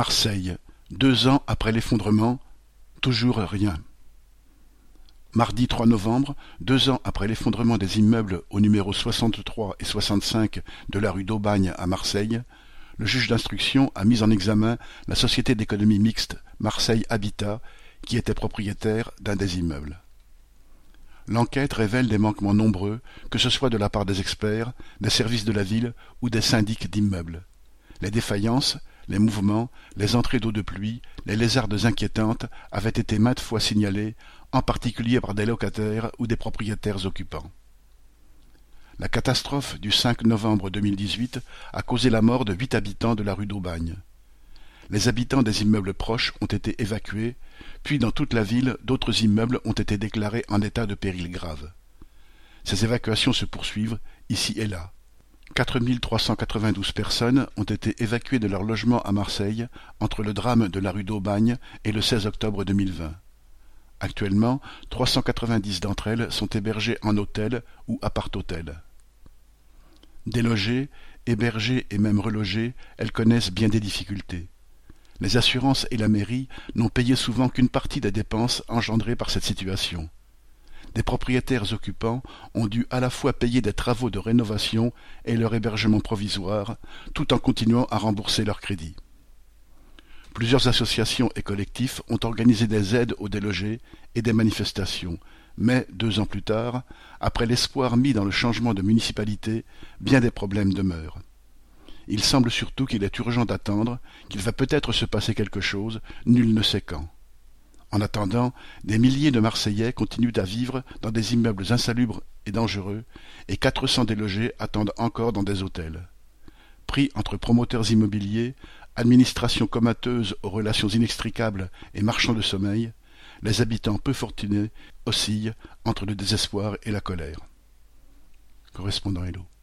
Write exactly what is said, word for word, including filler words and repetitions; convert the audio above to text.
Marseille, deux ans après l'effondrement, toujours rien. Mardi trois novembre, deux ans après l'effondrement des immeubles au numéro soixante-trois et soixante-cinq de la rue d'Aubagne à Marseille, le juge d'instruction a mis en examen la société d'économie mixte Marseille Habitat, qui était propriétaire d'un des immeubles. L'enquête révèle des manquements nombreux, que ce soit de la part des experts, des services de la ville ou des syndics d'immeubles. Les défaillances, les mouvements, les entrées d'eau de pluie, les lézardes inquiétantes avaient été maintes fois signalés, en particulier par des locataires ou des propriétaires occupants. La catastrophe du cinq novembre deux mille dix-huit a causé la mort de huit habitants de la rue d'Aubagne. Les habitants des immeubles proches ont été évacués, puis dans toute la ville, d'autres immeubles ont été déclarés en état de péril grave. Ces évacuations se poursuivent, ici et là. quatre mille trois cent quatre-vingt-douze personnes ont été évacuées de leur logement à Marseille entre le drame de la rue d'Aubagne et le seize octobre deux mille vingt. Actuellement, trois cent quatre-vingt-dix d'entre elles sont hébergées en hôtel ou appart-hôtel. Délogées, hébergées et même relogées, elles connaissent bien des difficultés. Les assurances et la mairie n'ont payé souvent qu'une partie des dépenses engendrées par cette situation. Des propriétaires occupants ont dû à la fois payer des travaux de rénovation et leur hébergement provisoire, tout en continuant à rembourser leurs crédits. Plusieurs associations et collectifs ont organisé des aides aux délogés et des manifestations, mais, deux ans plus tard, après l'espoir mis dans le changement de municipalité, bien des problèmes demeurent. Il semble surtout qu'il est urgent d'attendre, qu'il va peut-être se passer quelque chose, nul ne sait quand. En attendant, des milliers de Marseillais continuent à vivre dans des immeubles insalubres et dangereux, et quatre cents délogés attendent encore dans des hôtels. Pris entre promoteurs immobiliers, administration comateuse aux relations inextricables et marchands de sommeil, les habitants peu fortunés oscillent entre le désespoir et la colère. Correspondant Hello.